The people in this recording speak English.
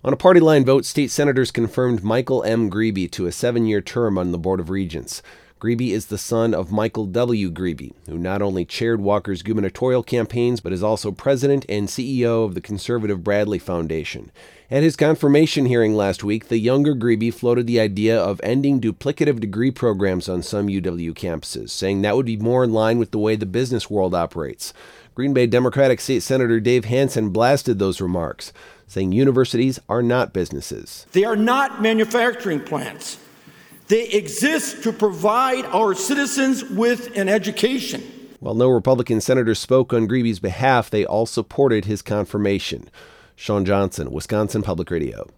On a party line vote, state senators confirmed Michael M. Grebe to a 7-year term on the Board of Regents. Grebe is the son of Michael W. Grebe, who not only chaired Walker's gubernatorial campaigns, but is also president and CEO of the conservative Bradley Foundation. At his confirmation hearing last week, the younger Grebe floated the idea of ending duplicative degree programs on some UW campuses, saying that would be more in line with the way the business world operates. Green Bay Democratic State Senator Dave Hansen blasted those remarks, saying universities are not businesses. They are not manufacturing plants. They exist to provide our citizens with an education. While no Republican senators spoke on Grebe's behalf, they all supported his confirmation. Sean Johnson, Wisconsin Public Radio.